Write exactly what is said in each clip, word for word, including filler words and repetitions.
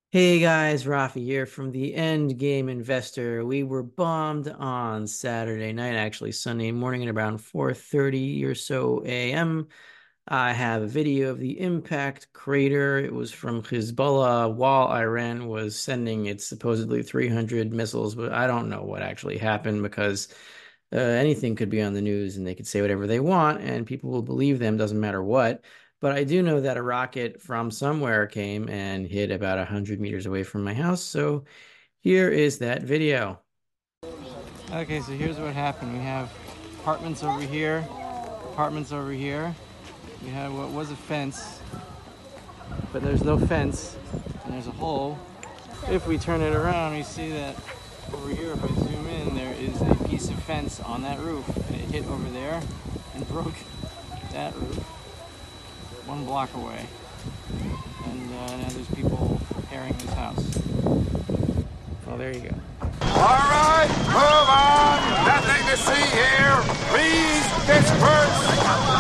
Hey guys, Rafi here from the End Game Investor. We were bombed on Saturday night, actually Sunday morning at around four thirty or so a m. I have a video of the impact crater. It was from Hezbollah while Iran was sending its supposedly three hundred missiles, but I don't know what actually happened because uh, anything could be on the news and they could say whatever they want and people will believe them, doesn't matter what. But I do know that a rocket from somewhere came and hit about one hundred meters away from my house. So here is that video. Okay, so here's what happened. We have apartments over here, apartments over here. We have what was a fence, but there's no fence, and there's a hole. If we turn it around, we see that over here, if I zoom in, there is a piece of fence on that roof, and it hit over there and broke that roof one block away. And uh, now there's people repairing this house. Oh, there you go. All right, move on. Nothing to see here. Please disperse.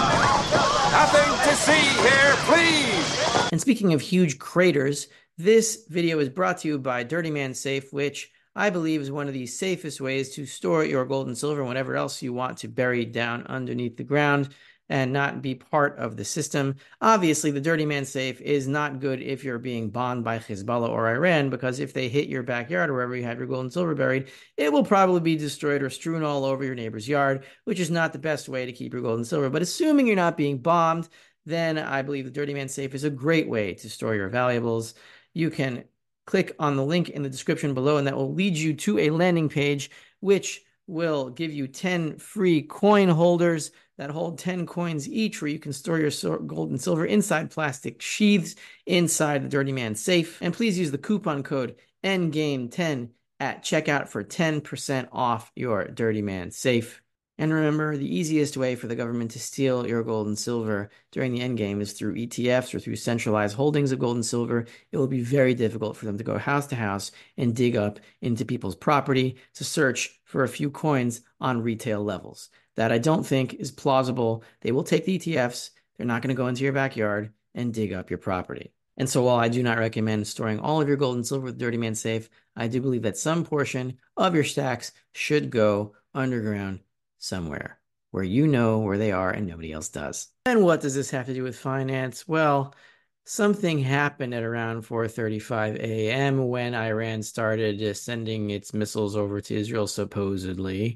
Nothing to see here, please. And speaking of huge craters, this video is brought to you by Dirty Man Safe, which I believe is one of the safest ways to store your gold and silver and whatever else you want to bury down underneath the ground and not be part of the system. Obviously, the Dirty Man Safe is not good if you're being bombed by Hezbollah or Iran, because if they hit your backyard or wherever you have your gold and silver buried, it will probably be destroyed or strewn all over your neighbor's yard, which is not the best way to keep your gold and silver. But assuming you're not being bombed, then I believe the Dirty Man Safe is a great way to store your valuables. You can click on the link in the description below, and that will lead you to a landing page, which will give you ten free coin holders that hold ten coins each, where you can store your gold and silver inside plastic sheaths inside the Dirty Man Safe. And please use the coupon code N Game ten at checkout for ten percent off your Dirty Man Safe. And remember, the easiest way for the government to steal your gold and silver during the endgame is through E T Fs or through centralized holdings of gold and silver. It will be very difficult for them to go house to house and dig up into people's property to search for a few coins on retail levels. That I don't think is plausible. They will take the E T Fs. They're not going to go into your backyard and dig up your property. And so while I do not recommend storing all of your gold and silver with Dirty Man Safe, I do believe that some portion of your stacks should go underground somewhere where you know where they are and nobody else does. And what does this have to do with finance? Well, something happened at around four thirty-five a m when Iran started sending its missiles over to Israel, supposedly.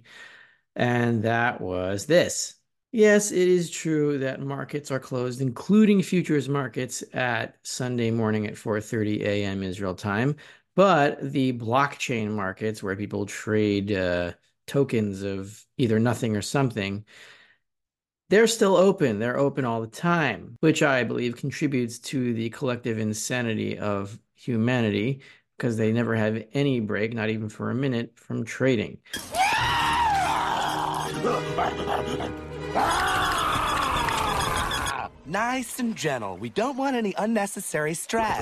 And that was this. Yes, it is true that markets are closed, including futures markets, at Sunday morning at four thirty a m Israel time. But the blockchain markets, where people trade uh, tokens of either nothing or something, they're still open. They're open all the time, which I believe contributes to the collective insanity of humanity, because they never have any break, not even for a minute, from trading. Nice and gentle. We don't want any unnecessary stress.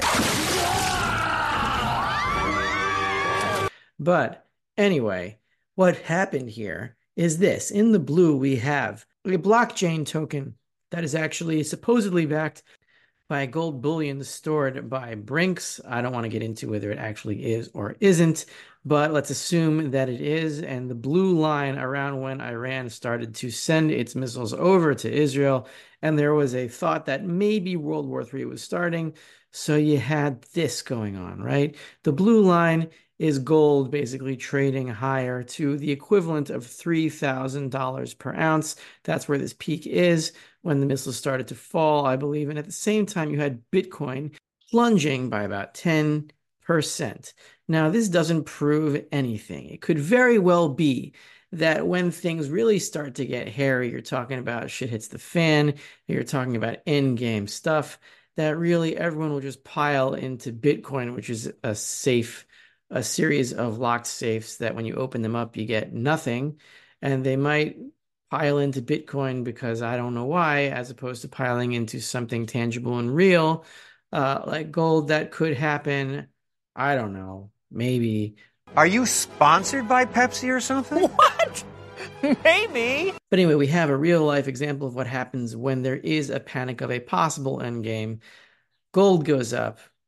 But anyway, what happened here is this. In the blue, we have a blockchain token that is actually supposedly backed by gold bullion stored by Brinks. I don't want to get into whether it actually is or isn't, but let's assume that it is. And the blue line around when Iran started to send its missiles over to Israel, and there was a thought that maybe World War Three was starting. So you had this going on, right? The blue line is gold basically trading higher to the equivalent of three thousand dollars per ounce. That's where this peak is when the missiles started to fall, I believe. And at the same time, you had Bitcoin plunging by about ten percent. Now, this doesn't prove anything. It could very well be that when things really start to get hairy, you're talking about shit hits the fan, you're talking about end game stuff, that really everyone will just pile into Bitcoin, which is a safe a series of locked safes that when you open them up, you get nothing. And they might pile into Bitcoin because I don't know why, as opposed to piling into something tangible and real, uh, like gold. That could happen. I don't know. Maybe. Are you sponsored by Pepsi or something? What? Maybe. But anyway, we have a real life example of what happens when there is a panic of a possible endgame. Gold goes up.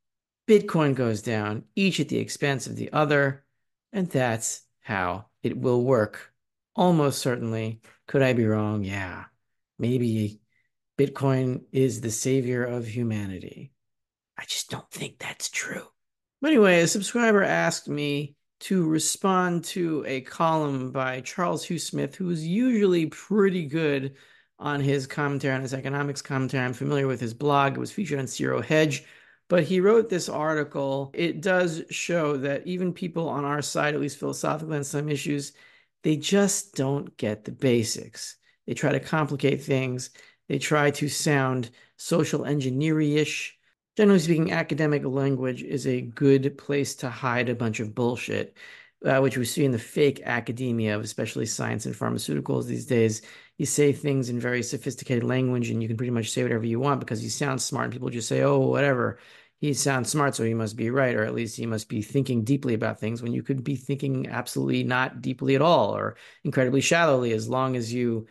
Bitcoin goes down, each at the expense of the other, and that's how it will work. Almost certainly. Could I be wrong? Yeah. Maybe Bitcoin is the savior of humanity. I just don't think that's true. But anyway, a subscriber asked me to respond to a column by Charles Hugh Smith, who is usually pretty good on his commentary, on his economics commentary. I'm familiar with his blog. It was featured on Zero Hedge. But he wrote this article. It does show that even people on our side, at least philosophically on some issues, they just don't get the basics. They try to complicate things. They try to sound social engineer-ish. Generally speaking, academic language is a good place to hide a bunch of bullshit, uh, which we see in the fake academia of especially science and pharmaceuticals these days. You say things in very sophisticated language and you can pretty much say whatever you want because you sound smart and people just say, oh, whatever. He sounds smart, so he must be right, or at least he must be thinking deeply about things when you could be thinking absolutely not deeply at all or incredibly shallowly, as long as you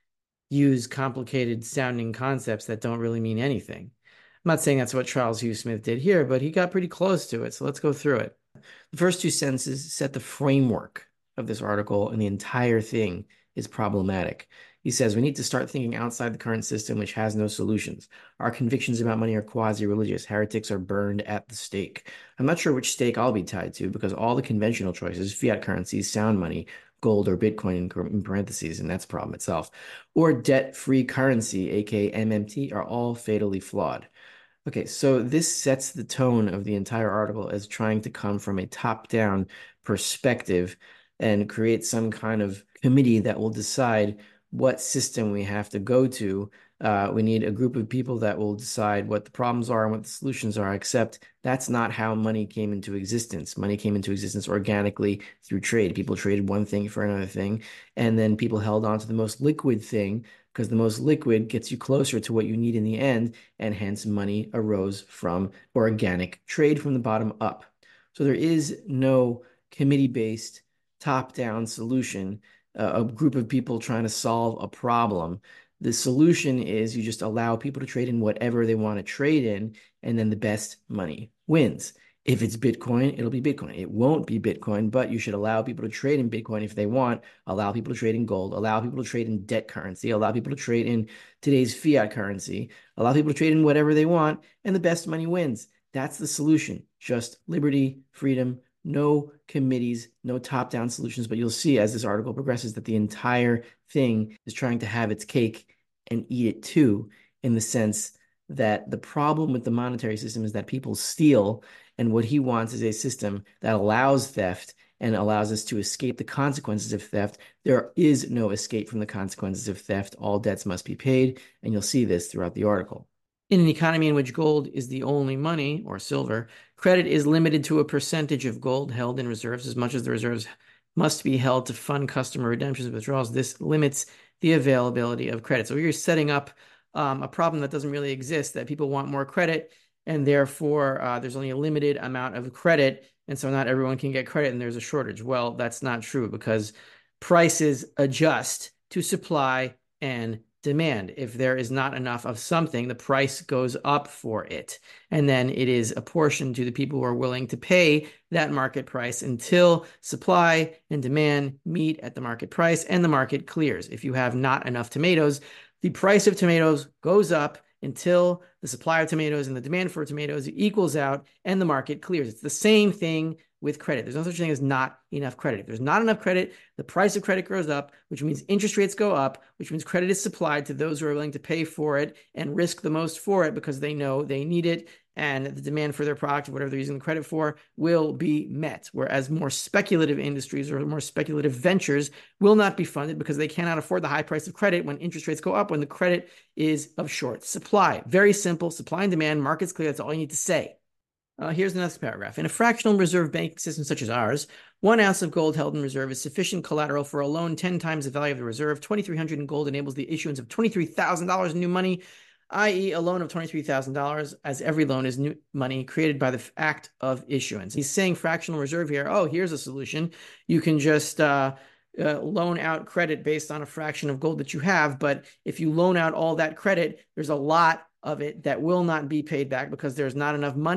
use complicated sounding concepts that don't really mean anything. I'm not saying that's what Charles Hugh Smith did here, but he got pretty close to it. So let's go through it. The first two sentences set the framework of this article, and the entire thing is problematic. He says, we need to start thinking outside the current system, which has no solutions. Our convictions about money are quasi-religious. Heretics are burned at the stake. I'm not sure which stake I'll be tied to because all the conventional choices, fiat currencies, sound money, gold or Bitcoin in parentheses, and that's a problem itself, or debt-free currency, aka M M T, are all fatally flawed. Okay, so this sets the tone of the entire article as trying to come from a top-down perspective and create some kind of committee that will decide what system we have to go to. Uh, we need a group of people that will decide what the problems are and what the solutions are, except that's not how money came into existence. Money came into existence organically through trade. People traded one thing for another thing, and then people held on to the most liquid thing because the most liquid gets you closer to what you need in the end, and hence money arose from organic trade from the bottom up. So there is no committee-based top-down solution, uh, a group of people trying to solve a problem. The solution is you just allow people to trade in whatever they want to trade in, and then the best money wins. If it's Bitcoin, it'll be Bitcoin. It won't be Bitcoin, but you should allow people to trade in Bitcoin if they want, allow people to trade in gold, allow people to trade in debt currency, allow people to trade in today's fiat currency, allow people to trade in whatever they want, and the best money wins. That's the solution. Just liberty, freedom, no committees, no top-down solutions. But you'll see as this article progresses that the entire thing is trying to have its cake and eat it too, in the sense that the problem with the monetary system is that people steal, and what he wants is a system that allows theft and allows us to escape the consequences of theft. There is no escape from the consequences of theft. All debts must be paid, and you'll see this throughout the article. In an economy in which gold is the only money, or silver, credit is limited to a percentage of gold held in reserves, as much as the reserves must be held to fund customer redemptions and withdrawals. This limits the availability of credit. So you're setting up um, a problem that doesn't really exist, that people want more credit, and therefore uh, there's only a limited amount of credit, and so not everyone can get credit, and there's a shortage. Well, that's not true because prices adjust to supply and demand. If there is not enough of something, the price goes up for it. And then it is apportioned to the people who are willing to pay that market price until supply and demand meet at the market price and the market clears. If you have not enough tomatoes, the price of tomatoes goes up until the supply of tomatoes and the demand for tomatoes equals out and the market clears. It's the same thing with credit. There's no such thing as not enough credit. If there's not enough credit, the price of credit goes up, which means interest rates go up, which means credit is supplied to those who are willing to pay for it and risk the most for it because they know they need it, and the demand for their product, or whatever they're using the credit for, will be met. Whereas more speculative industries or more speculative ventures will not be funded because they cannot afford the high price of credit when interest rates go up, when the credit is of short supply. Very simple, supply and demand, markets clear, that's all you need to say. Uh, here's the next paragraph. In a fractional reserve banking system such as ours, one ounce of gold held in reserve is sufficient collateral for a loan ten times the value of the reserve. twenty-three hundred in gold enables the issuance of twenty-three thousand dollars in new money, that is a loan of twenty-three thousand dollars, as every loan is new money created by the act of issuance. He's saying fractional reserve here. Oh, here's a solution. You can just uh, uh, loan out credit based on a fraction of gold that you have, but if you loan out all that credit, there's a lot of it that will not be paid back because there's not enough money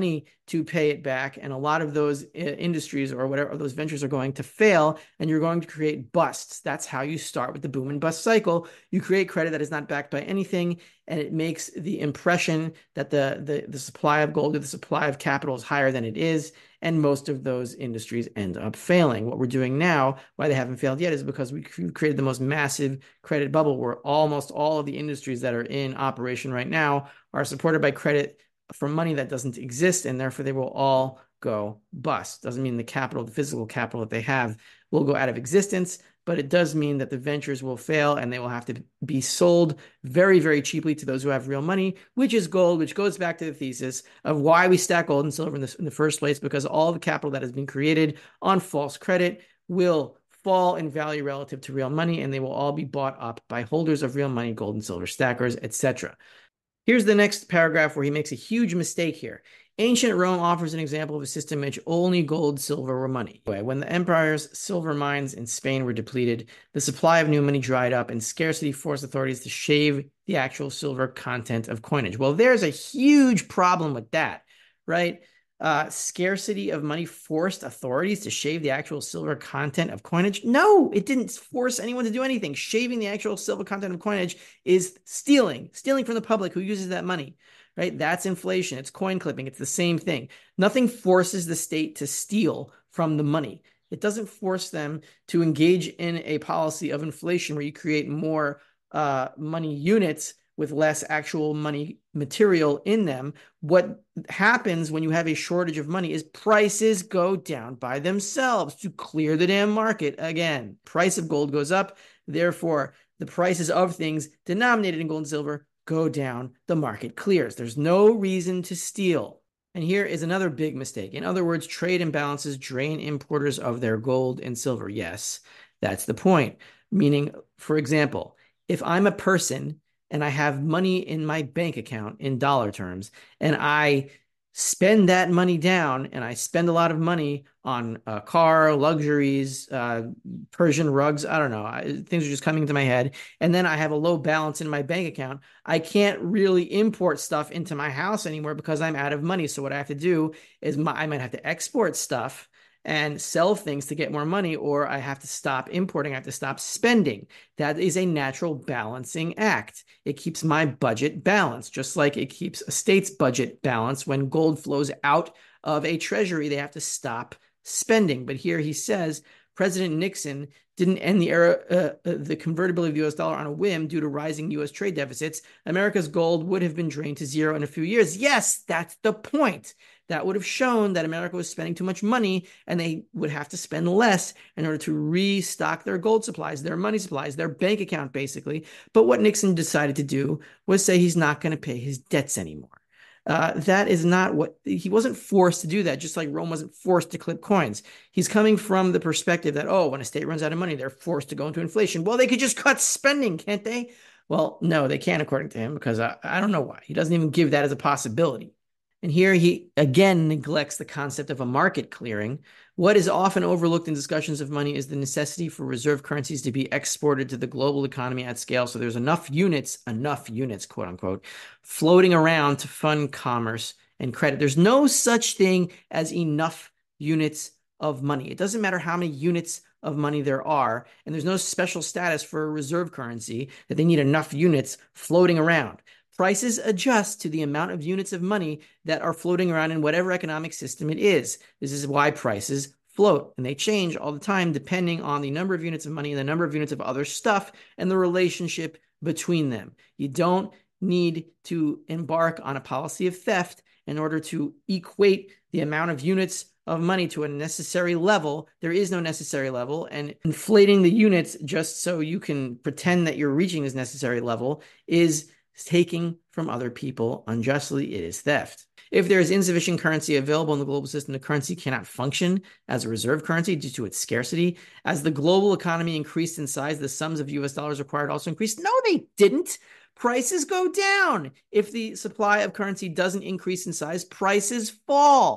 to pay it back. And a lot of those uh, industries or whatever, those ventures are going to fail, and you're going to create busts. That's how you start with the boom and bust cycle. You create credit that is not backed by anything, and it makes the impression that the, the, the supply of gold or the supply of capital is higher than it is. And most of those industries end up failing. What we're doing now, why they haven't failed yet, is because we created the most massive credit bubble where almost all of the industries that are in operation right now are supported by credit from money that doesn't exist, and therefore they will all go bust. Doesn't mean the capital, the physical capital that they have, will go out of existence, but it does mean that the ventures will fail and they will have to be sold very, very cheaply to those who have real money, which is gold, which goes back to the thesis of why we stack gold and silver in, this, in the first place, because all the capital that has been created on false credit will fall in value relative to real money, and they will all be bought up by holders of real money, gold and silver stackers, et cetera. Here's the next paragraph where he makes a huge mistake here. Ancient Rome offers an example of a system in which only gold, silver were money. When the empire's silver mines in Spain were depleted, the supply of new money dried up, and scarcity forced authorities to shave the actual silver content of coinage. Well, there's a huge problem with that, right? Uh, scarcity of money forced authorities to shave the actual silver content of coinage? No, it didn't force anyone to do anything. Shaving the actual silver content of coinage is stealing, stealing from the public who uses that money, right? That's inflation. It's coin clipping. It's the same thing. Nothing forces the state to steal from the money. It doesn't force them to engage in a policy of inflation where you create more uh, money units with less actual money material in them. What happens when you have a shortage of money is prices go down by themselves to clear the damn market again. Price of gold goes up. Therefore, the prices of things denominated in gold and silver go down. The market clears. There's no reason to steal. And here is another big mistake. In other words, trade imbalances drain importers of their gold and silver. Yes, that's the point. Meaning, for example, if I'm a person and I have money in my bank account in dollar terms, and I spend that money down, and I spend a lot of money on a car, luxuries, uh, Persian rugs, I don't know, I, things are just coming into my head, and then I have a low balance in my bank account, I can't really import stuff into my house anymore because I'm out of money. So what I have to do is my, I might have to export stuff and sell things to get more money, or I have to stop importing, I have to stop spending. That is a natural balancing act. It keeps my budget balanced, just like it keeps a state's budget balanced. When gold flows out of a treasury, they have to stop spending. But here he says President Nixon didn't end the era, uh, the convertibility of the U S dollar on a whim due to rising U S trade deficits. America's gold would have been drained to zero in a few years. Yes, that's the point. That would have shown that America was spending too much money, and they would have to spend less in order to restock their gold supplies, their money supplies, their bank account, basically. But what Nixon decided to do was say he's not going to pay his debts anymore. Uh, that is not what, he wasn't forced to do that, just like Rome wasn't forced to clip coins. He's coming from the perspective that, oh, when a state runs out of money, they're forced to go into inflation. Well, they could just cut spending, can't they? Well, no, they can't, according to him, because I, I don't know why. He doesn't even give that as a possibility. And here he again neglects the concept of a market clearing. What is often overlooked in discussions of money is the necessity for reserve currencies to be exported to the global economy at scale. So there's enough units, enough units, quote unquote, floating around to fund commerce and credit. There's no such thing as enough units of money. It doesn't matter how many units of money there are, and there's no special status for a reserve currency that they need enough units floating around. Prices adjust to the amount of units of money that are floating around in whatever economic system it is. This is why prices float, and they change all the time depending on the number of units of money and the number of units of other stuff and the relationship between them. You don't need to embark on a policy of theft in order to equate the amount of units of money to a necessary level. There is no necessary level, and inflating the units just so you can pretend that you're reaching this necessary level is taking from other people unjustly. It is theft. If there is insufficient currency available in the global system, the currency cannot function as a reserve currency due to its scarcity. As the global economy increased in size, the sums of U S dollars required also increased. No, they didn't. Prices go down. If the supply of currency doesn't increase in size, prices fall,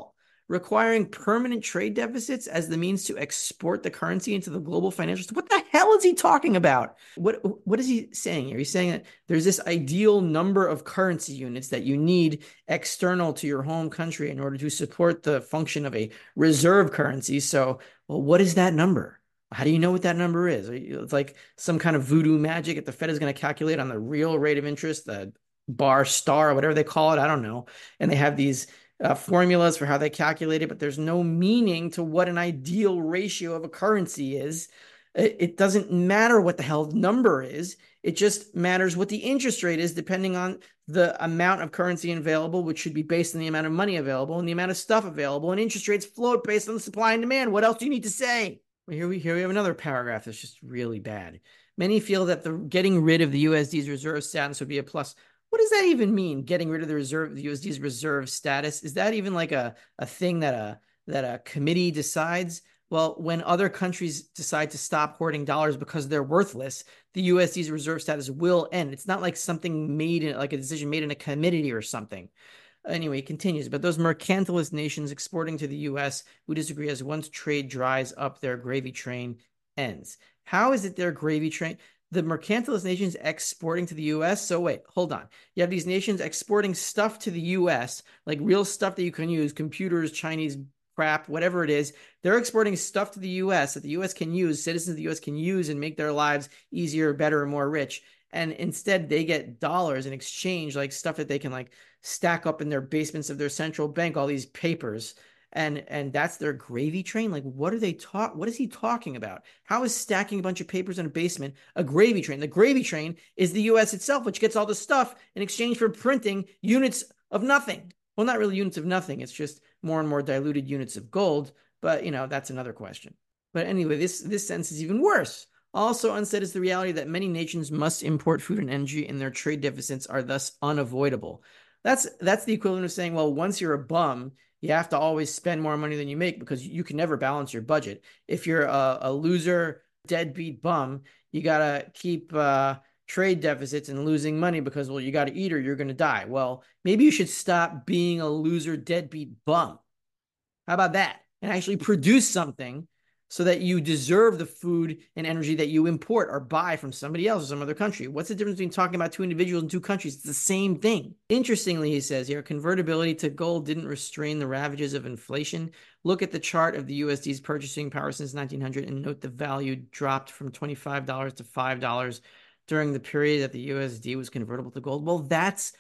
requiring permanent trade deficits as the means to export the currency into the global financial system. What the hell is he talking about? What what is he saying here? He's saying that there's this ideal number of currency units that you need external to your home country in order to support the function of a reserve currency. So, well, what is that number? How do you know what that number is? It's like some kind of voodoo magic that the Fed is going to calculate on the real rate of interest, the bar star, or whatever they call it. I don't know. And they have these Uh, formulas for how they calculate it, but there's no meaning to what an ideal ratio of a currency is. It, it doesn't matter what the hell the number is. It just matters what the interest rate is, depending on the amount of currency available, which should be based on the amount of money available and the amount of stuff available. And interest rates float based on the supply and demand. What else do you need to say? Well, here we here we have another paragraph that's just really bad. Many feel that the getting rid of the U S D's reserve status would be a plus. What does that even mean? Getting rid of the reserve, the U S D's reserve status? Is that even like a, a thing that a that a committee decides? Well, when other countries decide to stop hoarding dollars because they're worthless, the U S D's reserve status will end. It's not like something made in like a decision made in a committee or something. Anyway, it continues. But those mercantilist nations exporting to the U S who disagree as once trade dries up, their gravy train ends. How is it their gravy train? The mercantilist nations exporting to the U S. So wait, hold on. You have these nations exporting stuff to the U S, like real stuff that you can use, computers, Chinese crap, whatever it is. They're exporting stuff to the U S that the U S can use, citizens of the U S can use and make their lives easier, better, and more rich. And instead they get dollars in exchange, like stuff that they can like stack up in their basements of their central bank, all these papers. And and that's their gravy train. Like, what are they talk? What is he talking about? How is stacking a bunch of papers in a basement a gravy train? The gravy train is the U S itself, which gets all the stuff in exchange for printing units of nothing. Well, not really units of nothing. It's just more and more diluted units of gold. But you know, that's another question. But anyway, this this sentence is even worse. Also unsaid is the reality that many nations must import food and energy, and their trade deficits are thus unavoidable. That's that's the equivalent of saying, well, once you're a bum, you have to always spend more money than you make because you can never balance your budget. If you're a, a loser, deadbeat bum, you got to keep uh, trade deficits and losing money because, well, you got to eat or you're going to die. Well, maybe you should stop being a loser, deadbeat bum. How about that? And actually produce something so that you deserve the food and energy that you import or buy from somebody else or some other country. What's the difference between talking about two individuals and two countries? It's the same thing. Interestingly, he says here, convertibility to gold didn't restrain the ravages of inflation. Look at the chart of the U S D's purchasing power since nineteen hundred and note the value dropped from twenty-five dollars to five dollars during the period that the U S D was convertible to gold. Well, that's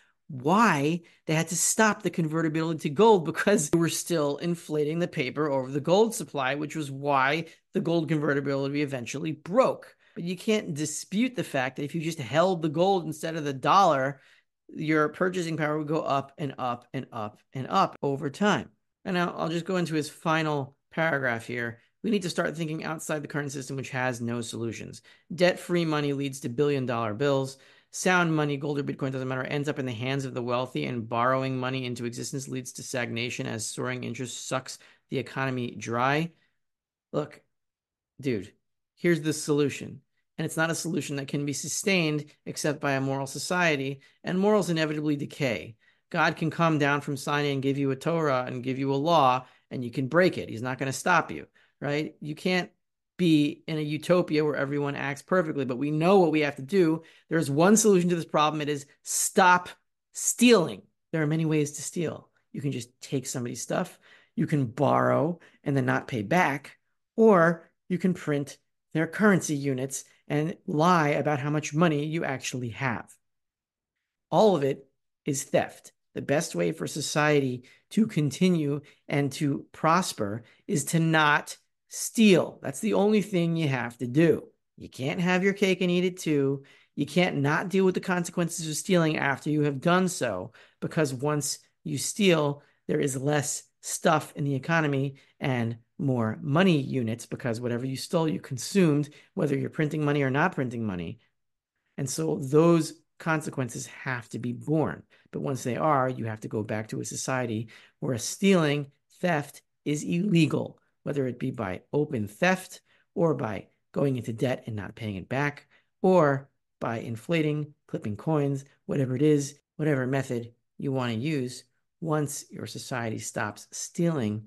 why they had to stop the convertibility to gold, because they were still inflating the paper over the gold supply, which was why the gold convertibility eventually broke. But you can't dispute the fact that if you just held the gold instead of the dollar, your purchasing power would go up and up and up and up over time. And now I'll just go into his final paragraph here. We need to start thinking outside the current system, which has no solutions. Debt-free money leads to billion-dollar bills. Sound money, gold or Bitcoin, doesn't matter, ends up in the hands of the wealthy, and borrowing money into existence leads to stagnation as soaring interest sucks the economy dry. Look, dude, here's the solution. And it's not a solution that can be sustained except by a moral society, and morals inevitably decay. God can come down from Sinai and give you a Torah and give you a law, and you can break it. He's not going to stop you, right? You can't be in a utopia where everyone acts perfectly, but we know what we have to do. There's one solution to this problem. It is stop stealing. There are many ways to steal. You can just take somebody's stuff. You can borrow and then not pay back, or you can print their currency units and lie about how much money you actually have. All of it is theft. The best way for society to continue and to prosper is to not steal. That's the only thing you have to do. You can't have your cake and eat it too. You can't not deal with the consequences of stealing after you have done so, because once you steal, there is less stuff in the economy and more money units, because whatever you stole, you consumed, whether you're printing money or not printing money. And so those consequences have to be borne. But once they are, you have to go back to a society where stealing, theft is illegal, whether it be by open theft or by going into debt and not paying it back, or by inflating, clipping coins, whatever it is, whatever method you want to use. Once your society stops stealing,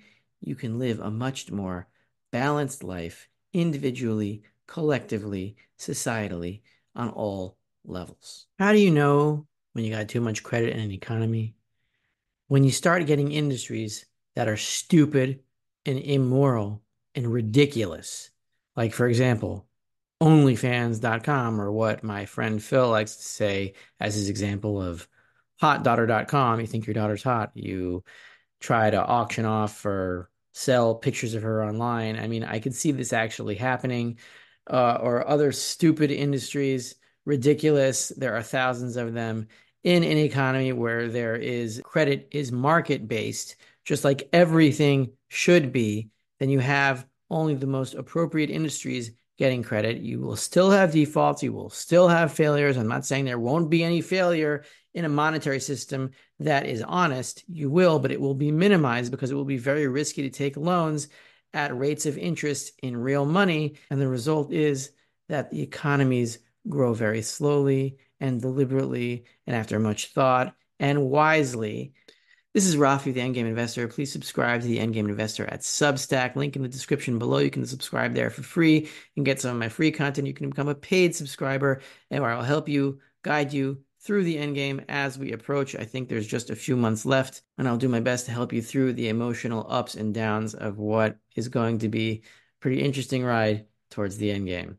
you can live a much more balanced life individually, collectively, societally, on all levels. How do you know when you got too much credit in an economy? When you start getting industries that are stupid and immoral and ridiculous. Like, for example, OnlyFans dot com, or what my friend Phil likes to say as his example of hot daughter dot com. You think your daughter's hot, you try to auction off or sell pictures of her online. I mean, I could see this actually happening, uh, or other stupid industries, ridiculous. There are thousands of them in an economy where there is credit is market based, just like everything should be. Then you have only the most appropriate industries getting credit. You will still have defaults. You will still have failures. I'm not saying there won't be any failure in a monetary system that is honest. You will, but it will be minimized because it will be very risky to take loans at rates of interest in real money. And the result is that the economies grow very slowly and deliberately and after much thought and wisely. This is Rafi, the Endgame Investor. Please subscribe to the Endgame Investor at Substack. Link in the description below. You can subscribe there for free and get some of my free content. You can become a paid subscriber, and where I'll help you, guide you through the endgame as we approach. I think there's just a few months left, and I'll do my best to help you through the emotional ups and downs of what is going to be a pretty interesting ride towards the endgame.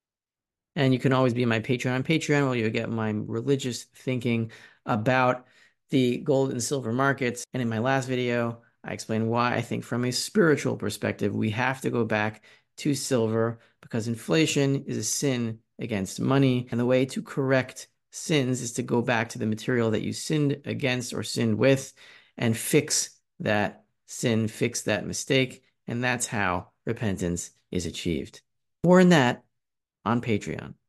And you can always be my Patreon on Patreon, where you get my religious thinking about the gold and silver markets. And in my last video, I explained why I think from a spiritual perspective, we have to go back to silver, because inflation is a sin against money. And the way to correct sins is to go back to the material that you sinned against or sinned with and fix that sin, fix that mistake. And that's how repentance is achieved. More on that on Patreon.